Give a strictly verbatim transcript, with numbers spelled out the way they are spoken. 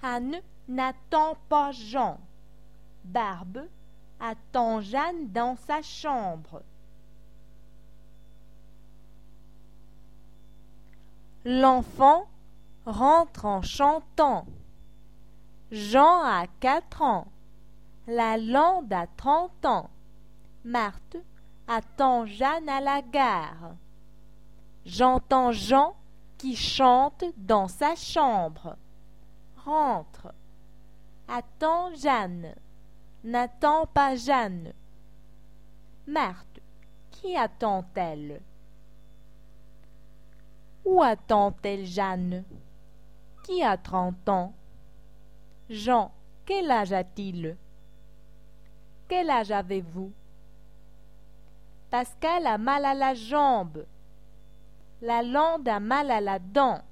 Anne n'attend pas Jean. Barbe attend Jeanne dans sa chambre. L'enfant rentre en chantant. Jean a quatre ans. Lalande a trente ans. Marthe attend Jeanne à la gare. J'entends Jean qui chante dans sa chambre. Rentre. Attends Jeanne. N'attends pas Jeanne. Marthe, qui attend-elle? Où attend-elle Jeanne? Qui a trente ans? Jean, quel âge a-t-il? Quel âge avez-vous? Pascal a mal à la jambe. Lalande a mal à la dent.